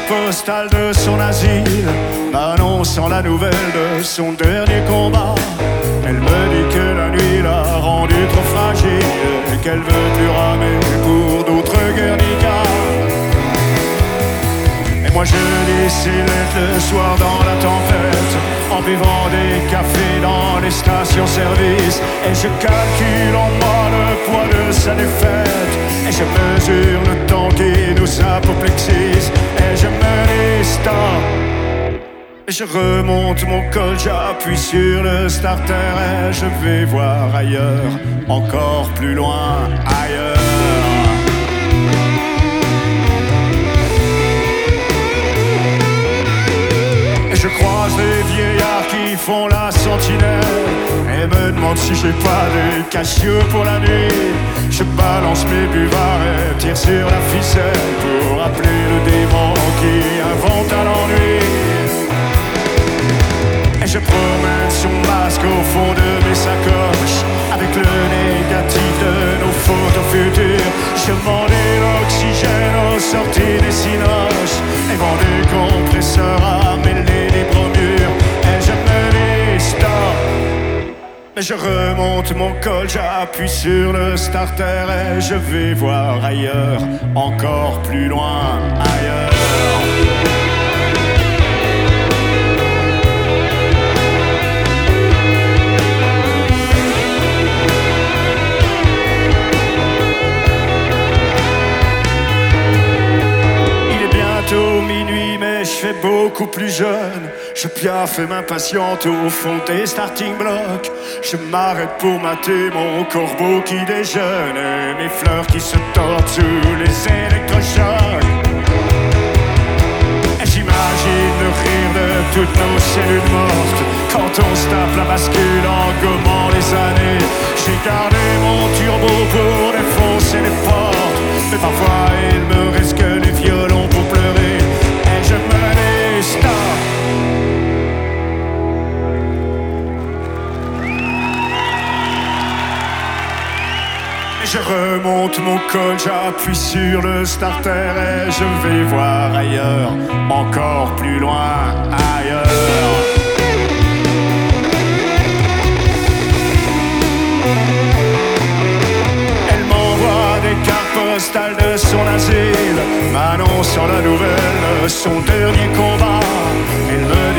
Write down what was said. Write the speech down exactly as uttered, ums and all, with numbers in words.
postale de son asile, m'annonçant la nouvelle de son dernier combat. Elle me dit que la nuit l'a rendue trop fragile et qu'elle veut plus ramer pour d'autres Guernica. Et moi je lis ses lettres le soir dans la tempête, en buvant des cafés dans les stations-service. Et je calcule en moi le poids de sa défaite, et je mesure le temps qui nous apoplexise. Et je me dis stop, et je remonte mon col, j'appuie sur le starter et je vais voir ailleurs, encore plus loin, ailleurs. Je croise les vieillards qui font la sentinelle et me demandent si j'ai pas des Casio pour la nuit. Je balance mes buvards et tire sur la ficelle pour appeler le démon qui invente à l'ennui. Et je promène son masque au fond de mes sacoches, avec le négatif de nos photos futures. Je vendais l'oxygène aux sorties des cinoches et vends des compresseurs à mêler des bromures. Et je me dis stop, mais je remonte mon col, j'appuie sur le starter et je vais voir ailleurs, encore plus loin, ailleurs. Minuit, mais je fais beaucoup plus jeune. Je piaffe et m'impatiente au fond des starting blocks. Je m'arrête pour mater mon corbeau qui déjeune et mes fleurs qui se tordent sous les électrochocs. Et j'imagine le rire de toutes nos cellules mortes quand on se tape la bascule en gommant les années. J'ai gardé mon turbo pour défoncer les portes, mais parfois il me reste que les violons pour pleurer. Et je me dis stop, et je remonte mon col, j'appuie sur le starter et je vais voir ailleurs, encore plus loin, ailleurs. Postale de son asile, m'annonçant la nouvelle de son dernier combat. Elle me